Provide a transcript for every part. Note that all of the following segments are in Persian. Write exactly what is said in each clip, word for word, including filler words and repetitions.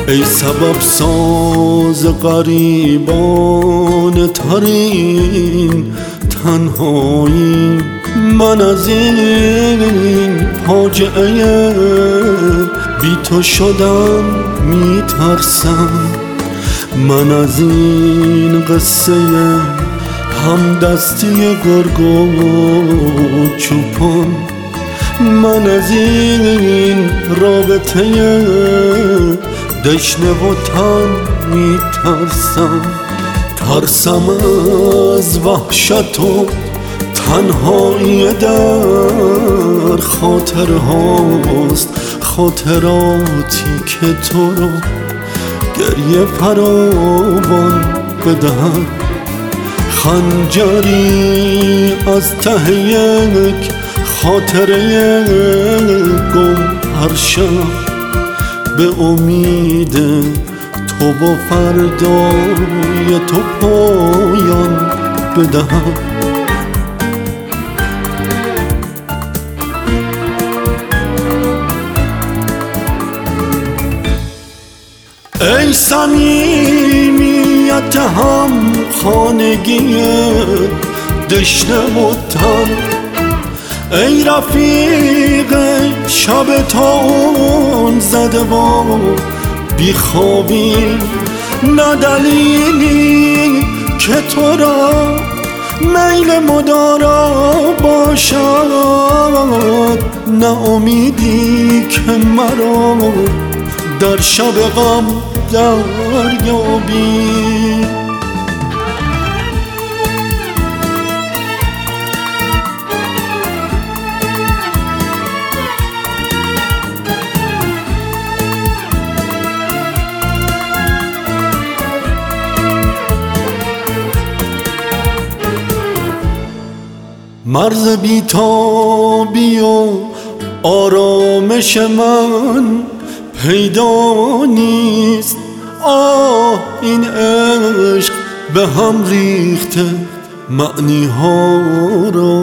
ای سبب ساز غریبانه ترین تنهایی، من از این فاجعه بی تو شدم میترسم. من از این قصه همدستی گرگ و چوپان، من از این رابطه دشنه و تن میترسم. ترسم از وحشت و تنهایی در خاطر هاست، خاطراتی که تو رو گریه فراوان بدهم. خنجری از ته یک خاطره گم هر شب، به امید تو و فردای تو پایان بدهم. ای صمیمیت هم خانگی دشنه و تن، ای رفیق شب تاون زده و بیخوابی، نه دلیلی که تو را میل مدارا باشد، نه امیدی که مرا در شب غم دریابی. مرز بیتابی و آرامش من پیدا نیست. آه این عشق به هم ریخته معنی ها را،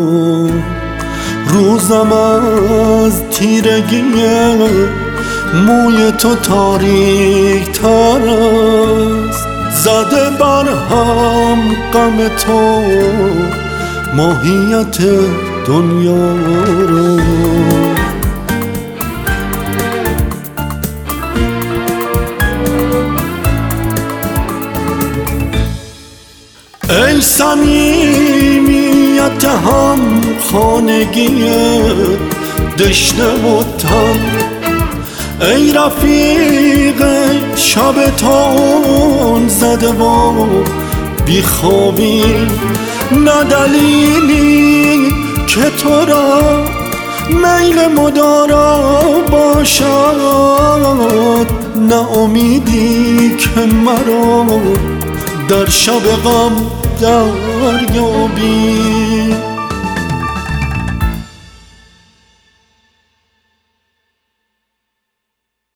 روزم از تیرگی موی تو تاریک تر است. زده بر هم غم تو ماهیت دنیا را. ای صمیمیت هم خانگی دشنه و تن، ای رفیق شب تاون زده و بیخوابی، نه دلیلی که تو را میل مدارا باشد، نه امیدی که مرا در شب غم دریابی.